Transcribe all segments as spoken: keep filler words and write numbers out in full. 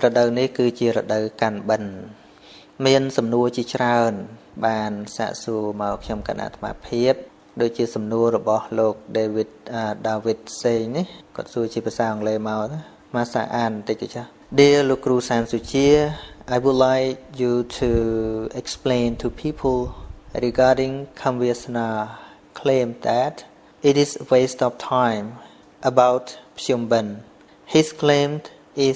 រដូវនេះគឺជារដូវកាន់បិណ្ឌមានសំណួរជាច្រើនបានសាកសួរមកខ្ញុំគណៈអាត្មាភាពដូចជាសំណួររបស់លោក David David សេងនេះគាត់សួរជាភាសាអង់គ្លេសមកមកសាអានបន្តិចទៅចា Dear លោកគ្រូសានសុជា I would like you to explain to people regarding Kamviasana claim that it is a waste of time about Pshumban. His claim is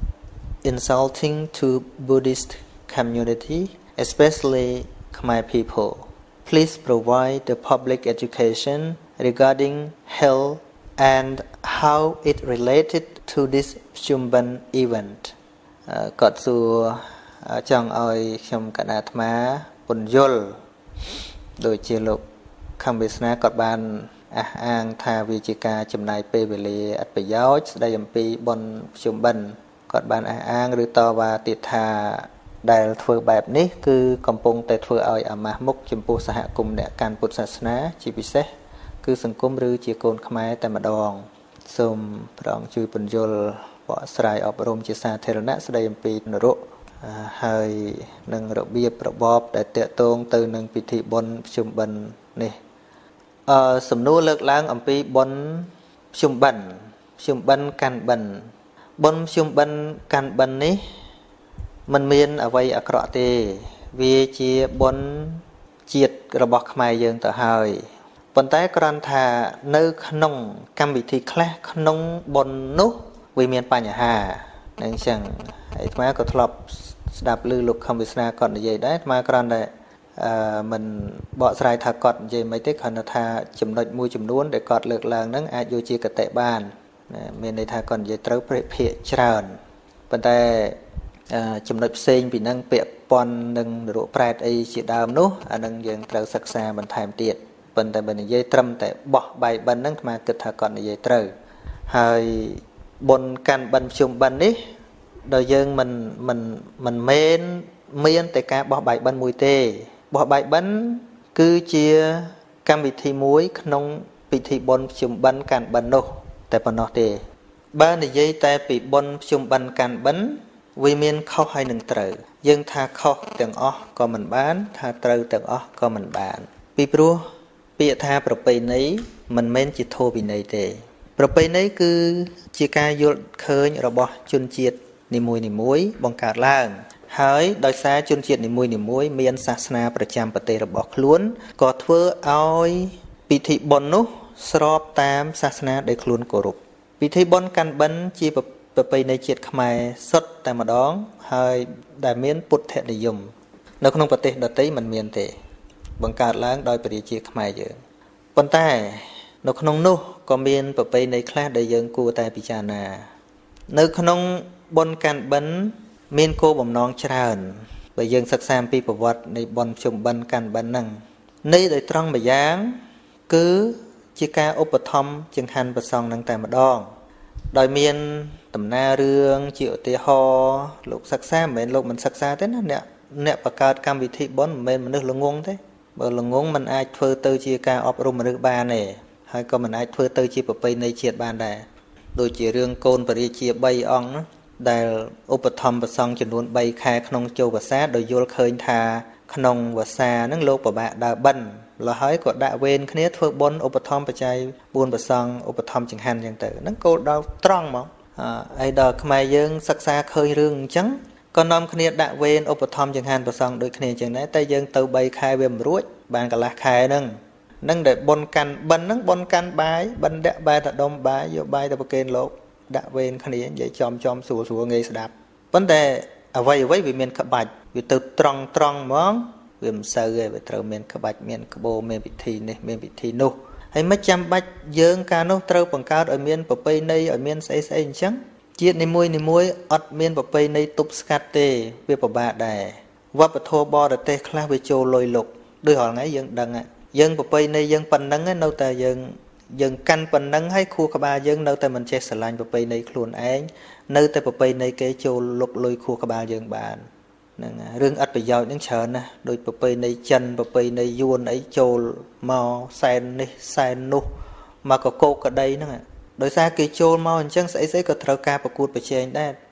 insulting to Buddhist community, especially Khmer people. Please provide the public education regarding hell and how it related to this Pshumban event. គាត់សួរចង់ឲ្យខ្ញុំកណាអាត្មាពន្យល់ដូចជាលោកខំវាសនាគាត់បានអះអាងថាវាជាការចំណាយពេលវេលាអត្ថប្រយោជន៍ស្ដីអំពីបុណ្យភ្ជុំបិណ្ឌគាត់បានអះអាងឬតវ៉ាទៀតថាដែលធ្វើបែបនេះគឺកំពុងតែធ្វើឲ្យអាម៉ាស់មុខចំពោះសហគមន៍អ្នកកាន់ពុទ្ធសាសនាជាពិសេសគឺសង្គមឬជាកូនខ្មែរតែម្ដងសូមព្រះអង្គជួយពន្យល់បកស្រាយអប់រំជាសាធារណៈស្ដីអំពីនរកហើយនឹងរបៀបរបបដែលតាក់ទងទៅនឹងពិធីបុណ្យភ្ជុំបិណ្ឌនេះអឺសំណួរលើកឡើងអំពីបុណ្យភ្ជុំបិណ្ឌភ្ជុំបិណ្ឌកាន់បិណ្ឌបុណ្យភ្ជុំបិណ្ឌកាន់បិណ្ឌនេះมันមានអ្វីអាក្រក់ទេវាជាបុណ្យជាតិរបស់ខ្មែរយើងទៅហើយប៉ុន្តែគ្រាន់ថានៅក្នុងកម្មវិធីខ្លះក្នុងបុណ្យនោះវាមានបញ្ហាអញ្ចឹងហើយអាត្មាក៏ធ្លាប់ស្ដាប់ឮលោកខំវាសនាគាត់និយាយដែរអាត្មាគ្រាន់តែអឺមិនបកស្រាយថាគាត់និយាយមិនទេគ្រាន់តែថាចំណុចមួយចំនួនដែលគាត់លើកឡើងហ្នឹងអាចយកជាកតិបានមានន័យថាគាត់និយាយត្រូវភាគច្រើនប៉ុន្តែចំណុចផ្សេងពីហ្នឹងពាក់ព័ន្ធនឹងនរកប្រែតអីជាដើមនោះអាហ្នឹងយើងត្រូវសិក្សាបន្ថែមទៀតប៉ុន្តែបើនិយាយត្រឹមតែបោះបាយបិណ្ឌហ្នឹងអាត្មាគិតថាគាត់និយាយត្រូវហើយបុណ្យកាន់បិណ្ឌភ្ជុំបិណ្ឌនេះដល់យើងមិនមិនមិនមែនមានតែការបោះបាយបិណ្ឌមួយទេបោះបាយបិណ្ឌគឺជាកម្មវិធីមួយក្នុងពិធីបុណ្យភ្ជុំបិណ្ឌកាន់បិណ្ឌនោះតែប៉ុណ្ណោះទេបើនិយាយតែពីបុណ្យភ្ជុំបិណ្ឌកាន់បិណ្ឌវាមានខុសហើយនឹងត្រូវយើងថាខុសទាំងអស់ក៏មិនបានថាត្រូវទាំងអស់ក៏មិនបានពីព្រោះពាក្យថាប្រពៃណីមិនមែនជាធម៌វិន័យទេប្រពៃណីគឺជាការយល់ឃើញរបស់ជនជាតិនីមួយនីមួយបង្កើតឡើងហើយដោយសារជនជាតិនីមួយនីមួយមានសាសនាប្រចាំប្រទេសរបស់ខ្លួនក៏ធ្វើឲ្យពិធីបុណ្យនោះស្របតាមសាសនាដែលខ្លួនគោរពពិធីបុណ្យកាន់បិណ្ឌជាប្រពៃណីជាតិខ្មែរសុទ្ធតែម្ដងហើយដែលមានពុទ្ធនិយមនៅក្នុងប្រទេសដទៃមិនមានទេបង្កើតឡើងដោយប្រជាជាតិខ្មែរយើងប៉ុន្តែនៅក្នុងនោះក៏មានប្រពៃណីខ្លះដែលយើងគួរតែពិចារណានៅក្នុងបុណ្យកាន់បិណ្ឌមានគោលបំណងច្រើនបើយើងសិក្សាអំពីប្រវត្តិនៃបុណ្យភ្ជុំបិណ្ឌកាន់បិណ្ឌហ្នឹងនេះដោយត្រង់ម្យ៉ាងគឺជាការឧបត្ថម្ភចង្ហាន់ព្រះសង្ឃនឹងតែម្ដងដោយមានដំណើររឿងជាឧទាហរណ៍លោកសិក្សាមិនមែនលោកមិនសិក្សាទេណាអ្នកអ្នកបង្កើតកម្មវិធីបុណ្យមិនមែនមនុស្សល្ងងទេបើល្ងងមិនអាចធ្វើទៅជាការអប់រំមនុស្សបានទេហើយក៏មិនអាចធ្វើទៅជាប្រពៃណីជាតិបានដែរដូចជារឿងកូនបរិជាបីអង្គដែលឧបត្ថម្ភព្រះសង្ឃចំនួនបីខែក្នុងចូលវស្សាដោយយល់ឃើញថាក្នុងវស្សាហ្នឹងលោកពិបាកដើរបិណ្ឌលហើយក៏ដាក់វេនគ្នាធ្វើបុណ្យឧបត្ថម្ភបច្ច័យបួនព្រះសង្ឃឧបត្ថម្ភចង្ហាន់អញ្ចឹងទៅហ្នឹងគោលដៅត្រង់ហ្មងហើយដល់ខ្មែរយើងសិក្សាឃើញរឿងអញ្ចឹងក៏នាំគ្នាដាក់វេនឧបត្ថម្ភចង្ហាន់ព្រះសង្ឃដូចគ្នាអញ្ចឹងដែរតែយើងទៅបីខែវាមិនរួចបានកន្លះខែហ្នឹងនឹងដែលបុណ្យកាន់បិណ្ឌហ្នឹងបុណ្យកាន់បាយបិណ្ឌដាក់បែរតែដុំបាយយកបាយទៅប្រគេនលោកដាក់វេនគ្នានិយាយចំចំស្រួលស្រួលងាយស្ដាប់ប៉ុន្តែអ្វីអ្វីវាមានក្បាច់វាទៅត្រង់ត្រង់ហ្មងវាមិនសូវទេវាត្រូវមានក្បាច់មានក្បូរមានពិធីនេះមានពិធីនោះហើយមិនចាំបាច់យើងកាលនោះត្រូវបង្កើតឲ្យមានប្រពៃណីឲ្យមានស្អីស្អីអញ្ចឹងជាតិនីមួយនីមួយអត់មានប្រពៃណីទប់ស្កាត់ទេវាពិបាកដែរវប្បធម៌បរទេសខ្លះវាចូលលុយលុកដូចរាល់ថ្ងៃយើងដឹងយើងប្រពៃណីយើងប៉ុណ្ណឹងនៅតែយើងយើងកាន់ប៉ុណ្ណឹងហើយខួរក្បាលយើងនៅតែមិនចេះស្រឡាញ់ប្រពៃណីខ្លួនឯងនៅតែប្រពៃណីគេចូលលុកលុយខួរក្បាលយើងបានហ្នឹងរឿងអត្ថប្រយោជន៍ហ្នឹងច្រើនណាស់ដូចប្រពៃណីចិនប្រពៃណីយួនអីចូលមកសែននេះសែននោះមកកកោកក្តីហ្នឹងដោយសារគេចូលមកអញ្ចឹងស្អីស្អីក៏ត្រូវការប្រកួតប្រជែងដែរ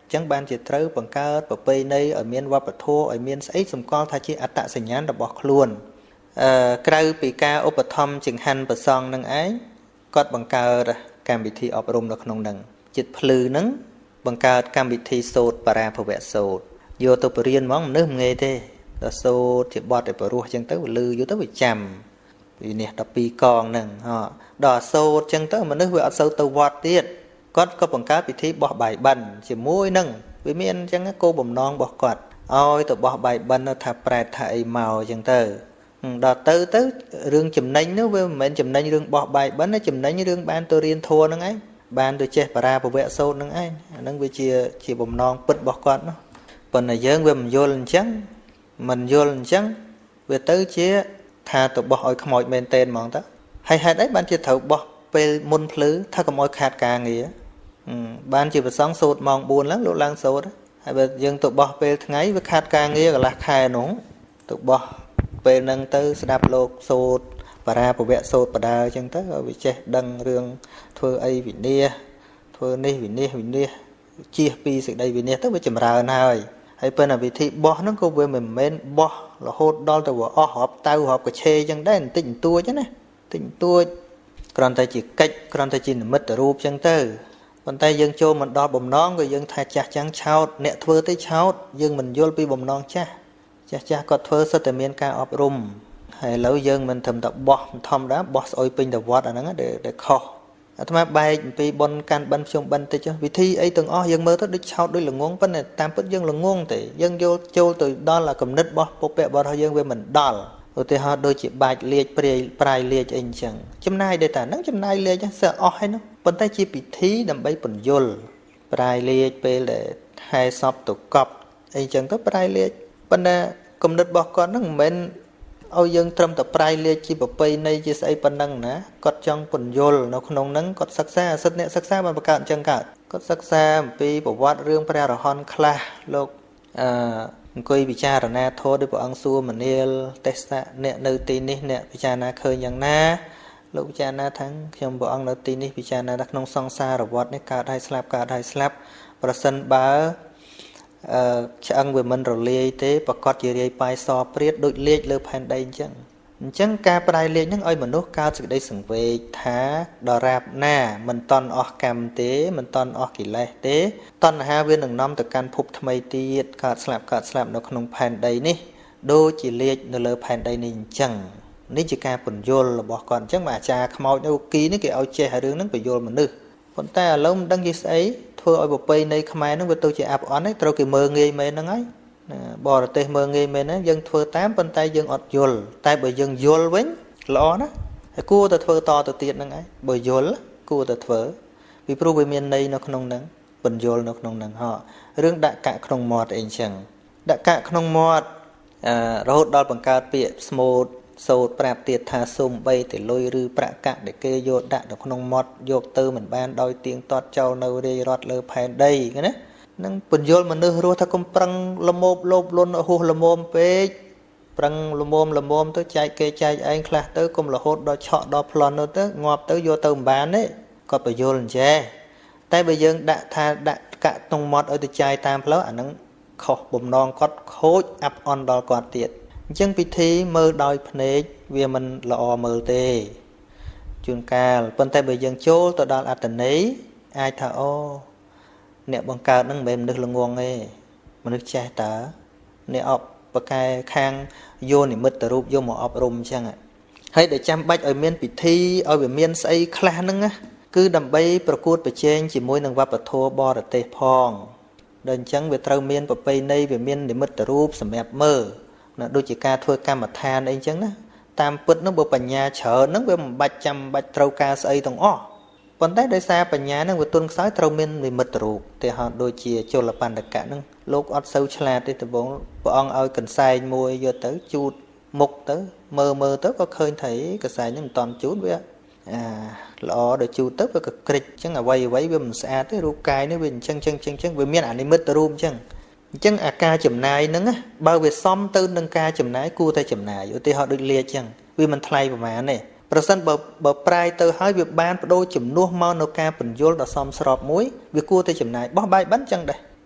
ចឹងបានជាត្រូវបង្កើតប្រពៃណីឲ្យមានវប្បធម៌ឲ្យមានស្អីសម្គាល់ថាជាអត្តសញ្ញាណរបស់ខ្លួនអឺក្រៅពីការឧបត្ថម្ភចង្ហាន់ប្រសង់នឹងឯងគាត់បង្កើតកម្មវិធីអប់រំនៅក្នុងនឹងចិត្តភ្លឺនឹងបង្កើតកម្មវិធីសូត្របរាភវសូត្រយកទៅបរៀនហ្មងមនុស្សមិនងាយទេដល់សូត្រជាបទឲ្យបរោះចឹងទៅលឺយកទៅវាចាំពីនេះដល់ពីរកងហ្នឹងហ៎ដល់សូត្រចឹងទៅមនុស្សវាអត់សូវទៅវត្តទៀតគាត់ក៏បង្កើតពិធីបោះបាយបិណ្ឌជាមួយនឹងវាមានអញ្ចឹងគោលបំណងរបស់គាត់ឲ្យទៅបោះបាយបិណ្ឌថាប្រែតថាអីមកអញ្ចឹងទៅដល់ទៅទៅរឿងចំណេញនោះវាមិនមែនចំណេញរឿងបោះបាយបិណ្ឌទេចំណេញរឿងបានទៅរៀនធម៌ហ្នឹងឯងបានទៅចេះបរាភវសូត្រហ្នឹងឯងអាហ្នឹងវាជាជាបំណងពិតរបស់គាត់នោះប៉ុន្តែយើងវាមិនយល់អញ្ចឹងមិនយល់អញ្ចឹងវាទៅជាថាទៅបោះឲ្យខ្មោចមែនតេនហ្មងទៅហើយហេតុអីបានជាត្រូវបោះពេលមុនភ្លឺថាកុំឲ្យខាតការងារបានជាប្រសងសូត្រម៉ោងបួនឡើងលោកឡើងសូត្រហើយបើយើងទៅបោះពេលថ្ងៃវាខាតការងារកន្លះខែនោះទៅបោះពេលហ្នឹងទៅស្ដាប់លោកសូត្របរាភវសូត្របដាអញ្ចឹងទៅឲ្យវាចេះដឹងរឿងធ្វើអីវិនិច្ឆ័យធ្វើនេះវិនិច្ឆ័យវិនិច្ឆ័យជៀសពីសេចក្តីវិនិច្ឆ័យទៅវាចម្រើនហើយហើយប៉ុន្តែវិធីបោះហ្នឹងក៏វាមិនមែនបោះរហូតដល់ទៅវាអស់រាប់តៅរាប់កឆេអញ្ចឹងដែរបន្តិចបន្តួចណាបន្តិចបន្តួចគ្រាន់តែជាកិច្ចគ្រាន់តែជានិមិត្តរូបអញ្ចឹងទៅប៉ុន្តែយើងចូលមិនដល់បំណងក៏យើងថាចាស់ចាំងឆោតអ្នកធ្វើទៅឆោតយើងមិនយល់ពីបំណងចាស់ចាស់ចាស់គាត់ធ្វើសិតតែមានការអប់រំហើយឥឡូវយើងមិនត្រឹមតែបោះធម្មតាបោះស្អុយពេញទៅវត្តអាហ្នឹងដែលខុសអាត្មាបែកអំពីបុណ្យកាន់បិណ្ឌខ្ញុំបិណ្ឌតិចវិធីអីទាំងអស់យើងមើលទៅដូចឆោតដូចល្ងងប៉ុន្តែតាមពិតយើងល្ងងទេយើងយល់ចូលទៅដល់អាគំនិតរបស់ពុព្វរបស់យើងវាមិនដល់ឧទាហរណ៍ដូចជាបាច់លាជព្រាយប្រាយលាជអីអញ្ចឹងចំណាយដែរតាហ្នឹងចំណាយលាជសើអស់ហើយនោះប៉ុន្តែជាពិធីដើម្បីពន្យល់ប្រាយលាជពេលដែលហែសពទៅកប់អីអញ្ចឹងទៅប្រាយលាជប៉ុន្តែគំនិតរបស់គាត់ហ្នឹងមិនមែនឲ្យយើងត្រឹមតែប្រាយលាជជាប្រពៃណីជាស្អីប៉ុណ្ណឹងណាគាត់ចង់ពន្យល់នៅក្នុងហ្នឹងគាត់សិក្សាសិទ្ធិអ្នកសិក្សាបានបង្កើតអញ្ចឹងកើតគាត់សិក្សាអំពីប្រវត្តិរឿងព្រះរហន្តខ្លះលោកអឺអង្គុយពិចារណាធម៌ដោយព្រះអង្គសួរមនាលទេសៈអ្នកនៅទីនេះអ្នកពិចារណាឃើញយ៉ាងណាលោកពិចារណាថាខ្ញុំព្រះអង្គនៅទីនេះពិចារណាថាក្នុងសង្សារវដ្តនេះកើតហើយស្លាប់កើតហើយស្លាប់ប្រសិនបើអឺឆ្អឹងវាមិនរលាយទេប្រកាសជារាយប៉ាយសព្រាតដូចលាជលើផែនដីអញ្ចឹងអញ្ចឹងការប្រាយលាជហ្នឹងឲ្យមនុស្សកើតសេចក្តីសង្វេគថាដរាបណាមិនតន់អស់កម្មទេមិនតន់អស់កិលេសទេតណ្ហាវានឹងនាំទៅកាន់ភពថ្មីទៀតកើតស្លាប់កើតស្លាប់នៅក្នុងផែនដីនេះដូចជាលាជនៅលើផែនដីនេះអញ្ចឹងនេះជាការពន្យល់របស់គាត់អញ្ចឹងអាចារ្យខ្មោចនៅគីនេះគេឲ្យចេះរឿងហ្នឹងពន្យល់មនុស្សប៉ុន្តែឥឡូវមិនដឹងជាស្អីធ្វើឲ្យប្រពៃណីខ្មែរហ្នឹងវាទៅជាអាប់អន់ហើយត្រូវគេមើងងាយមែនហ្នឹងហើយបរទេសមើងងាយមែនហ្នឹងយើងធ្វើតាមប៉ុន្តែយើងអត់យល់តែបើយើងយល់វិញល្អណាស់ហើយគួរតែធ្វើតទៅទៀតហ្នឹងហើយបើយល់គួរតែធ្វើពីព្រោះវាមានន័យនៅក្នុងហ្នឹងពន្យល់នៅក្នុងហ្នឹងហ៎រឿងដាក់កាក់ក្នុងមាត់អីអញ្ចឹងដាក់កាក់ក្នុងមាត់អឺរហូតដល់បង្កើតពាក្យស្មូតសូត្រប្រាប់ទៀតថាសូមបីទៅលុយឬប្រាក់កាក់ដែលគេយកដាក់នៅក្នុងមាត់យកទៅមិនបានដោយទៀងទាត់ចោលនៅរាយរដ្ឋលើផែនដីណានឹងពន្យល់មនុស្សរស់ថាកុំប្រឹងលមោបលោបលន់ហួសលមមពេកប្រឹងលមមលមមទៅចែកគេចែកឯងខ្លះទៅកុំរហូតដល់ឆក់ដល់ប្លន់នោះទៅងាប់ទៅយកទៅមិនបានទេគាត់បញ្យល់អញ្ចេះតែបើយើងដាក់ថាដាក់កាក់ក្នុងមាត់ឲ្យទៅចាយតាមផ្លូវអានឹងខុសបំណងគាត់ខូចអាប់អន់ដល់គាត់ទៀតអញ្ចឹងពិធីមើលដោយភ្នែកវាមិនល្អមើលទេជួនកាលប៉ុន្តែបើយើងចូលទៅដល់អត្តន័យអាចថាអូអ្នកបង្កើតនឹងមិនមែនមនុស្សល្ងងទេមនុស្សចេះតើអ្នកអបបកែខាងយោនិមិត្តរូបយកមកអប់រំអញ្ចឹងហើយដែលចាំបាច់ឲ្យមានពិធីឲ្យវាមានស្អីខ្លះហ្នឹងណាគឺដើម្បីប្រកួតប្រជែងជាមួយនឹងវប្បធម៌បរទេសផងដល់អញ្ចឹងវាត្រូវមានប្រពៃណីវាមាននិមិត្តរូបសម្រាប់មើលណាដូចជាការធ្វើកម្មដ្ឋានអីអញ្ចឹងណាតាមពិតហ្នឹងបើបញ្ញាច្រើនហ្នឹងវាមិនបាច់ចាំបាច់ត្រូវការស្អីទាំងអស់ប៉ុន្តែដោយសារបញ្ញាហ្នឹងវាទុនខ្សោយត្រូវមាននិមិត្តរូបតែហោដូចជាជលបណ្ឌកៈហ្នឹងលោកអត់សូវឆ្លាតទេដំបងព្រះអង្គឲ្យកន្សែងមួយយកទៅជូតមុខទៅមើលមើលទៅក៏ឃើញថាកន្សែងហ្នឹងមិនតន់ជូតវាអាល្អដល់ជូតទៅវាក៏ក្រិចអញ្ចឹងអ្វីអ្វីវាមិនស្អាតទេរូបកាយនេះវាអញ្ចឹងអញ្ចឹងអញ្ចឹងវាមានអានិមិត្តរូបអញ្ចឹងអញ្ចឹងអាការចំណាយហ្នឹងបើវាសមទៅនឹងការចំណាយគួរតែចំណាយឧទាហរណ៍ដូចលាអញ្ចឹងវាមិនថ្លៃប្រហែលទេប្រសិនបើបើប្រាយទៅហើយវាបានបដូរជំនួសមកនៅការពន្យល់ដ៏សមស្របមួយវាគួរតែចំណាយបោះបាយបិណ្ឌអញ្ចឹងដែរ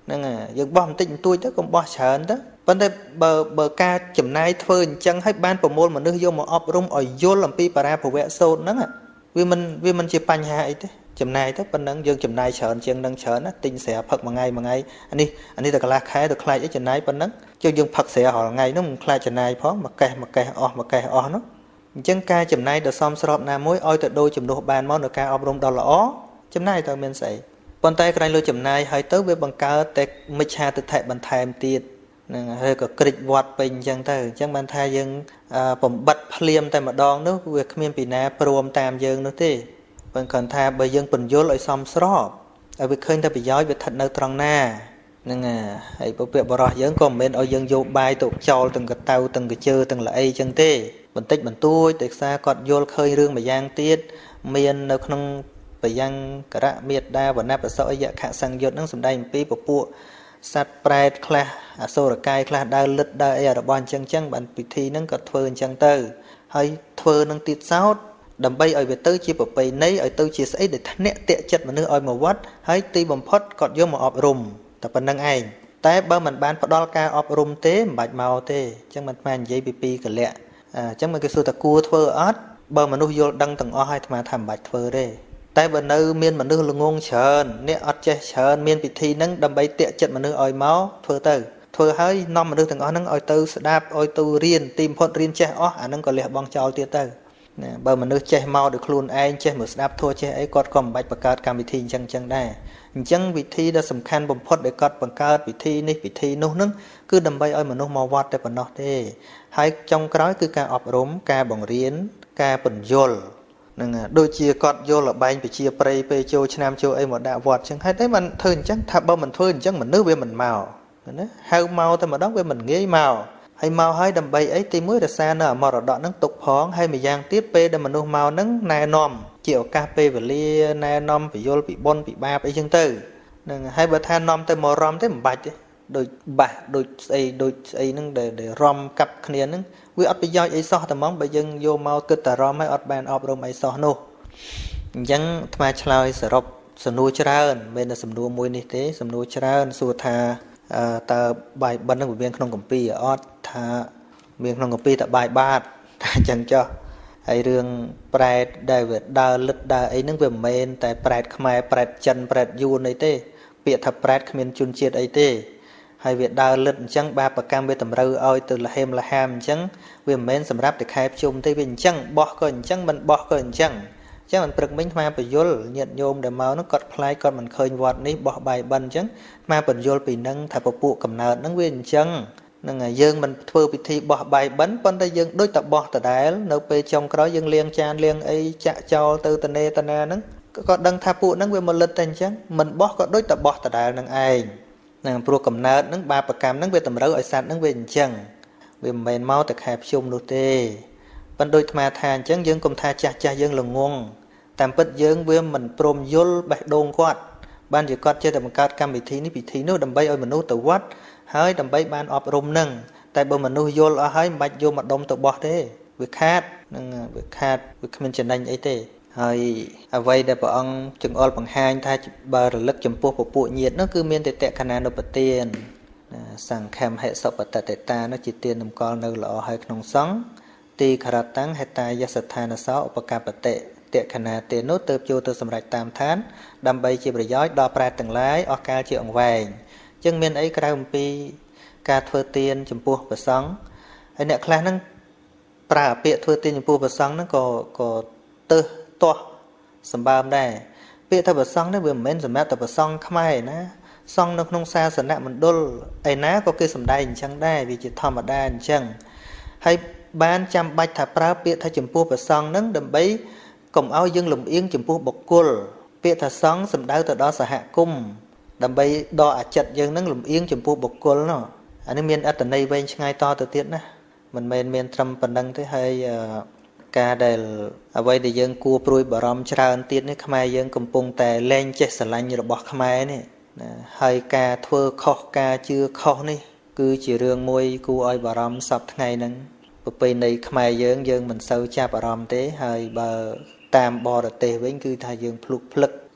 ហ្នឹងហើយយើងបោះបន្តិចបន្តួចទៅកុំបោះច្រើនទៅប៉ុន្តែបើបើការចំណាយធ្វើអញ្ចឹងឲ្យបានប្រមូលមនុស្សយកមកអប់រំឲ្យយល់អំពីបរាភវៈសូត្រហ្នឹងវាមិនវាមិនជាបញ្ហាអីទេចំណាយទៅប៉ុណ្ណឹងយើងចំណាយច្រើនជាងនឹងច្រើនណាទិញស្រាផឹកមួយថ្ងៃមួយថ្ងៃអានេះអានេះតែកន្លះខែទៅខ្លាចអីចំណាយប៉ុណ្ណឹងជើងយើងផឹកស្រារាល់ថ្ងៃហ្នឹងមិនខ្លាចចំណាយផងមួយកេះមួយកេះអស់មួយកេះអស់នោះអញ្ចឹងការចំណាយដ៏សមស្របណាមួយឲ្យទៅដូរជំនួសបានមកនៅការអប់រំដ៏ល្អចំណាយទៅមានស្អីប៉ុន្តែក្រែងលើចំណាយហើយទៅវាបង្កើតតែមិច្ឆាទិដ្ឋិបន្ថែមទៀតនឹងហើយក៏ក្រិចវត្តពេញអញ្ចឹងទៅអញ្ចឹងបានថាយើងបំបិតភ្លាមតែម្ដងនោះវាគ្មានពីណាព្រមតាមយើងនោះទេប៉ុន្តែគាត់ថាបើយើងពន្យល់ឲ្យសមស្របឲ្យវាឃើញតែប្រយោជន៍វាស្ថិតនៅត្រង់ណាហ្នឹងហើយពុព្វបរោះយើងក៏មិនមែនឲ្យយើងយកបាយទៅចោលទាំងកតៅទាំងកជើទាំងល្អីអញ្ចឹងទេបន្តិចបន្តួចតែខ្សាគាត់យល់ឃើញរឿងមួយយ៉ាងទៀតមាននៅក្នុងបយ៉ាងករៈមេត្តាវណ្ណបសអយខសង្យុត្តនឹងសម្ដែងអំពីពពួកសត្វប្រែតខ្លះអសុរកាយខ្លះដើរលិតដើរអីរបស់អញ្ចឹងអញ្ចឹងបានពិធីហ្នឹងក៏ធ្វើអញ្ចឹងទៅហើយធ្វើនឹងទៀតសោតដើម្បីឲ្យវាទៅជាប្រពៃណីឲ្យទៅជាស្អីដែលធ្នាក់តាក់ចិត្តមនុស្សឲ្យមកវត្តហើយទីបំផុតគាត់យកមកអប់រំតែប៉ុណ្្នឹងឯងតែបើមិនបានផ្ដល់ការអប់រំទេមិនបាច់មកទេអញ្ចឹងមិនស្មាននិយាយពីពីកលៈអញ្ចឹងមកគេសួរថាគួរធ្វើអត់បើមនុស្សយល់ដឹងទាំងអស់ហើយអាត្មាថាមិនបាច់ធ្វើទេតែបើនៅមានមនុស្សល្ងងច្រើនអ្នកអត់ចេះច្រើនមានពិធីហ្នឹងដើម្បីតាក់ចិត្តមនុស្សឲ្យមកធ្វើទៅធ្វើឲ្យនាំមនុស្សទាំងអស់ហ្នឹងឲ្យទៅស្ដាប់ឲ្យទៅរៀនទីបំផុតរៀនចេះអស់អាហ្នឹងក៏លះបង់ចោលទៀតទៅណាបើមនុស្សចេះមកដោយខ្លួនឯងចេះមកស្ដាប់ធัวចេះអីគាត់ក៏មិនបាច់បង្កើតកម្មវិធីអញ្ចឹងអញ្ចឹងដែរអញ្ចឹងវិធីដ៏សំខាន់បំផុតដែលគាត់បង្កើតពិធីនេះពិធីនោះហ្នឹងគឺដើម្បីឲ្យមនុស្សមកវត្តតែប៉ុណ្ណោះទេហើយចុងក្រោយគឺការអប់រំការបង្រៀនការពន្យល់នឹងដូចជាគាត់យកលបែងប្រជាប្រិយពេលចូលឆ្នាំចូលអីមកដាក់វត្តអញ្ចឹងហេតុអីមិនធ្វើអញ្ចឹងថាបើមិនធ្វើអញ្ចឹងមនុស្សវាមិនមកណាហៅមកតែម្ដងវាមិនងាយមកហើយមកហើយដើម្បីអីទីមួយរក្សានៅអមរតកហ្នឹងទុកផងហើយម្យ៉ាងទៀតពេលដែលមនុស្សមកហ្នឹងណែនាំជាឱកាសពេលវេលាណែនាំពយល់ពីបុណ្យពីបាបអីចឹងទៅហ្នឹងហើយបើថានាំទៅមករំទេមិនបាច់ទេដូចបាសដូចស្អីដូចស្អីហ្នឹងដែលរំកាប់គ្នាហ្នឹងវាអត់ប្រយោជន៍អីសោះតែហ្មងបើយើងយកមកគិតតែរំហើយអត់បានអប់រំអីសោះនោះអញ្ចឹងអាត្មាឆ្លើយសរុបសំណួរច្រើនមិនមែនតែសំណួរមួយនេះទេសំណួរច្រើនសួរថាតើបាយបិណ្ឌនឹងវាមានក្នុងគម្ពីរអត់ថាមានក្នុងគម្ពីរតែបាយបាតតែអញ្ចឹងចុះហើយរឿងប្រែតដែលវាដើរលិតដើរអីហ្នឹងវាមិនមែនតែប្រែតខ្មែរប្រែតចិនប្រែតយួនអីទេពាក្យថាប្រែតគ្មានជនជាតិអីទេហើយវាដើរលិតអញ្ចឹងបាបកម្មវាតម្រូវឲ្យទៅលហេមលហាមអញ្ចឹងវាមិនមែនសម្រាប់តែខែភ្ជុំទេវាអញ្ចឹងបោះក៏អញ្ចឹងមិនបោះក៏អញ្ចឹងអញ្ចឹងមិនព្រឹកមិញអាពយល់ញាតិញោមដែលមកនោះគាត់ខ្លាចគាត់មិនឃើញវត្តនេះបោះបាយបិណ្ឌអញ្ចឹងអាពយល់ពីនឹងថាពពួកកំណើតហ្នឹងវាអញ្ចឹងនឹងយើងមិនធ្វើពិធីបោះបាយបិណ្ឌប៉ុន្តែយើងដូចតែបោះដដែលនៅពេលចុងក្រោយយើងលាងចានលាងអីចាក់ចោលទៅតនេតណាហ្នឹងក៏ដឹងថាពួកហ្នឹងវាមកលិតតែអញ្ចឹងមិនបោះក៏ដូចតែបោះដដែលនឹងឯងនឹងព្រោះកំណើតហ្នឹងបាបកម្មហ្នឹងវាតម្រូវឲ្យសត្វហ្នឹងវាអញ្ចឹងវាមិនមែនមកតែខែភ្ជុំនោះទេប៉ុន្តែដូចអាត្មាថាអញ្ចឹងយើងកុំថាចាស់ចាស់យើងល្ងងតាមពិតយើងវាមិនព្រមយល់បេះដូងគាត់បានជាគាត់ចេះតែបង្កើតកម្មវិធីនេះពិធីនោះដើម្បីឲ្យមនុស្សទៅវត្តហើយដើម្បីបានអប់រំនឹងតែបើមនុស្សយល់អស់ហើយមិនបាច់យកមកដុំទៅបោះទេវាខាតនឹងវាខាតវាគ្មានចំណេញអីទេហើយអ្វីដែលព្រះអង្គចង្អុលបង្ហាញថាបើរលឹកចំពោះពពួកញាតិនោះគឺមានតែតក្ខណានុបទានសង្ឃមហិសុបតតេតានោះជាទានតម្កល់នៅល្អហើយក្នុងសង្ឃទីខរតាំងហេតាយសដ្ឋានសោឧបកបតិតក្ខណាទាននោះទៅចូលទៅសម្រេចតាមឋានដើម្បីជាប្រយោជន៍ដល់ប្រែតទាំងឡាយអស់កាលជាអង្វែងអញ្ចឹងមានអីក្រៅអំពីការធ្វើទានចំពោះព្រះសង្ឃហើយអ្នកខ្លះហ្នឹងប្រើពាក្យធ្វើទានចំពោះព្រះសង្ឃហ្នឹងក៏ក៏ទៅទាស់សម្បើមដែរពាក្យថាព្រះសង្ឃនេះវាមិនមែនសម្រាប់តែព្រះសង្ឃខ្មែរណាសង្ឃនៅក្នុងសាសនមណ្ឌលឯណាក៏គេសំដែងអញ្ចឹងដែរវាជាធម្មតាអញ្ចឹងហើយបានចាំបាច់ថាប្រើពាក្យថាចំពោះព្រះសង្ឃហ្នឹងដើម្បីកុំឲ្យយើងលំអៀងចំពោះបុគ្គលពាក្យថាសង្ឃសំដៅទៅដល់សហគមន៍ដើម្បីដកអាចិតយើងនឹងលំអៀងចំពោះបុគ្គលនោះអានេះមានអត្ថន័យវែងឆ្ងាយតទៅទៀតណាមិនមែនមានត្រឹមប៉ុណ្្នឹងទេហើយការដែលអ្វីដែលយើងគួរព្រួយបារម្ភច្រើនទៀតនេះខ្មែរយើងកំពុងតែលែងចេះស្រឡាញ់របស់ខ្មែរនេះណាហើយការធ្វើខុសការជឿខុសនេះគឺជារឿងមួយគួរឲ្យបារម្ភសពថ្ងៃហ្នឹងប្រពៃណីខ្មែរយើងយើងមិនសូវចាប់អារម្មណ៍ទេហើយបើតាមបរទេសវិញគឺថាយើងភ្លុកភ្លឹក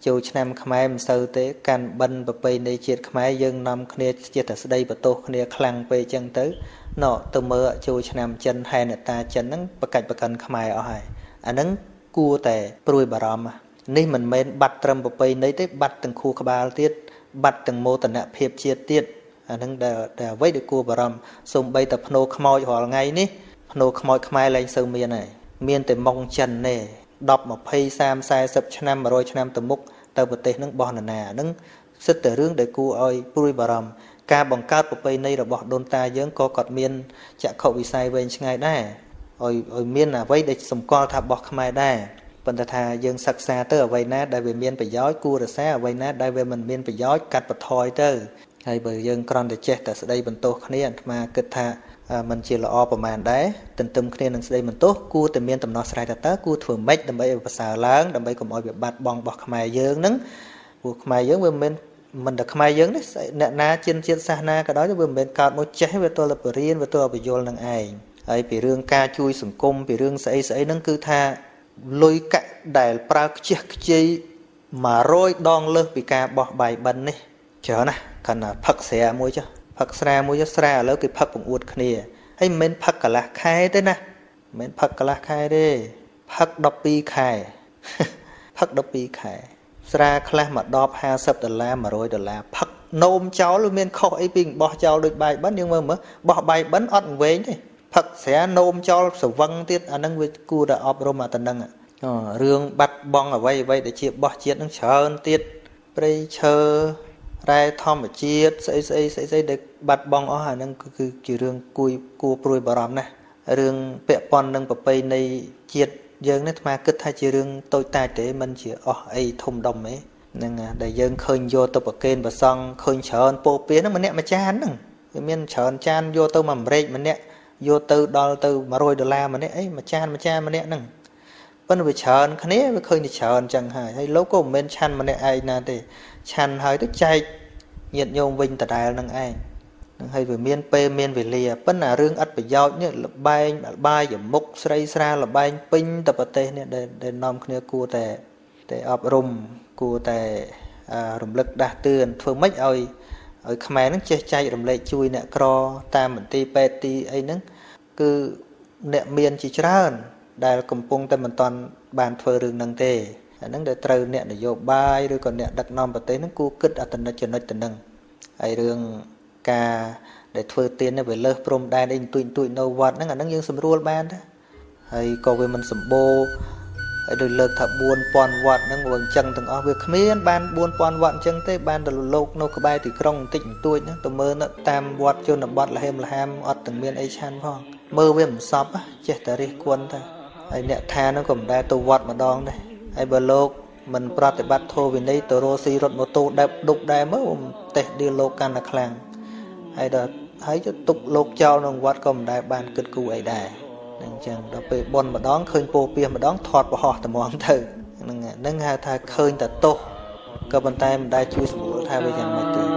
ចូលឆ្នាំខ្មែរមិនសូវទេកាន់បិណ្ឌប្រពៃណីជាតិខ្មែរយើងនាំគ្នាជាតិតែស្ដីបន្ទោសគ្នាខ្លាំងពេកចឹងទៅណោះទៅមើលចូលឆ្នាំចិនហែនតាចិនហ្នឹងប្រកាច់ប្រកាន់ខ្មែរអស់ហើយអាហ្នឹងគួរតែព្រួយបារម្ភនេះមិនមែនបាត់ត្រឹមប្រពៃណីទេបាត់ទាំងខួរក្បាលទៀតបាត់ទាំងមោទនភាពជាតិទៀតអាហ្នឹងដែលតែអ្វីដែលគួរបារម្ភសូម្បីតែភ្នោខ្មោចរាល់ថ្ងៃនេះភ្នោខ្មោចខ្មែរឡើងសូវមានហើយមានតែម៉ុងចិនទេដប់ ยี่สิบ สาม สี่สิบឆ្នាំ một trămឆ្នាំទៅមុខទៅប្រទេសហ្នឹងបោះនរណាហ្នឹងសិតតែរឿងដែលគួរឲ្យព្រួយបារម្ភការបង្កើតប្រពៃណីរបស់ដូនតាយើងក៏គាត់មានចក្ខុវិស័យវែងឆ្ងាយដែរឲ្យឲ្យមានអ្វីដែលសម្គាល់ថារបស់ខ្មែរដែរប៉ុន្តែថាយើងសិក្សាទៅអ្វីណាដែលវាមានប្រយោជន៍គួររក្សាអ្វីណាដែលវាមិនមានប្រយោជន៍កាត់បន្ថយទៅហើយបើយើងគ្រាន់តែចេះតែស្ដីបន្ទោសគ្នាអាត្មាគិតថាมันជាល្អប្រមាណដែរទន្ទឹមគ្នានឹងស្ដីបន្ទោសគួរតែមានដំណោះស្រាយតើតើគួរធ្វើម៉េចដើម្បីឲ្យប្រសើរឡើងដើម្បីកុំឲ្យវាបាត់បង់របស់ខ្មែរយើងហ្នឹងព្រោះខ្មែរយើងវាមិនមិនតែខ្មែរយើងនេះអ្នកណាជាតិជាតិសាសនាក៏ដោយវាមិនមែនកើតមកចេះវាទល់តែបរៀនវាទល់តែបញ្យលនឹងឯងហើយពីរឿងការជួយសង្គមពីរឿងស្អីស្អីហ្នឹងគឺថាលុយកាក់ដែលប្រើខ្ជះខ្ជាយ100ដងលើសពីការបោះបាយបិណ្ឌនេះច្រើនណាស់កាន់តែផឹកស្រាមួយចុះផឹកស្រាមួយចុះស្រាឥឡូវគេផឹកបង្អួតគ្នាហើយមិនមែនផឹកកន្លះខែទេណាមិនមែនផឹកកន្លះខែទេផឹកដប់ពីរខែផឹកដប់ពីរខែស្រាខ្លះមួយដបห้าสิบដុល្លារmột trămដុល្លារផឹកនោមចោលមានខុសអីពីបោះចោលដូចបាយបិណ្ឌយើងមើលមើលបោះបាយបិណ្ឌអត់វែងទេផឹកស្រានោមចោលស្វឹងទៀតអាហ្នឹងវាគួរតែអប់រំអាទៅហ្នឹងរឿងបាត់បង់អ្វីអ្វីដែលជាបោះជាតិហ្នឹងច្រើនទៀតព្រៃឈើរ៉ែធម្មជាតិស្អីស្អីស្អីស្អីដែលបាត់បង់អស់អាហ្នឹងគឺជារឿងគួរគួរព្រួយបារម្ភណាស់រឿងពាក់ព័ន្ធនឹងប្រពៃណីជាតិយើងនេះអាត្មាគិតថាជារឿងតូចតាចទេមិនជាអស់អីធំដុំទេហ្នឹងដែលយើងឃើញយកទៅប្រគេនប្រសង់ឃើញច្រើនពោពាហ្នឹងម្នាក់មួយចានហ្នឹងវាមានច្រើនចានយកទៅមួយអាមេរិកម្នាក់យកទៅដល់ទៅmột trămដុល្លារម្នាក់អីមួយចានមួយចានម្នាក់ហ្នឹងប៉ុន្តែវាច្រើនគ្នាវាឃើញតែច្រើនចឹងហើយហើយលោកក៏មិនមែនឆាន់ម្នាក់ឯងណាទេឆាន់ហើយទៅចែកញាតិញោមវិញដដែលនឹងឯងនឹងហើយវាមានពេលមានវេលាប៉ុន្តែរឿងឥតប្រយោជន៍នេះលបែងបាយយមុខស្រីស្រាលបែងពេញទៅប្រទេសនេះដែលនាំគ្នាគួរតែតែអប់រំគួរតែរំលឹកដាស់តឿនធ្វើម៉េចឲ្យឲ្យខ្មែរនឹងចេះចែករំលែកជួយអ្នកក្រតាមមន្ទីរពេទ្យទីអីហ្នឹងគឺអ្នកមានជាច្រើនដែលកំពុងតែមិនទាន់បានធ្វើរឿងហ្នឹងទេអាហ្នឹងដែលត្រូវអ្នកនយោបាយឬក៏អ្នកដឹកនាំប្រទេសហ្នឹងគួរគិតអត្តនចំណុចទៅហ្នឹងហើយរឿងការដែលធ្វើទាននេះវាលើសព្រំដែនអីទួយទួយនៅវត្តហ្នឹងអាហ្នឹងយើងស្រួលបានដែរហើយក៏វាមិនសម្បូរហើយដោយលើកថាbốnពាន់វត្តហ្នឹងវាអញ្ចឹងទាំងអស់វាគ្មានបានbốnពាន់វត្តអញ្ចឹងទេបានតែលោកនៅក្បែរទីក្រុងបន្តិចបន្តួចហ្នឹងទៅមើលតាមវត្តជនបទលហេមលហាមអត់ទាំងមានអីឆាន់ផងមើលវាមិនសពចេះតែរិះគន់តែហើយអ្នកថាហ្នឹងក៏មិនដែលទៅវត្តម្ដងដែរហើយបើលោកមិនប្រតិបត្តិធម៌វិន័យទៅរស់ស៊ីរត់ម៉ូតូដែបដុបដែរមើលតេះឌីលោកកាន់តែខ្លាំងហើយដល់ហើយទៅទុកលោកចោលក្នុងវត្តក៏មិនដែលបានគិតគូរអីដែរអញ្ចឹងដល់ពេលបន់ម្ដងឃើញពោពាសម្ដងធាត់ប្រហោះត្មងទៅហ្នឹងហ្នឹងហៅថាឃើញតែទោសក៏ប៉ុន្តែមិនដែលជួយស្រួលថាវាយ៉ាងម៉េចទេ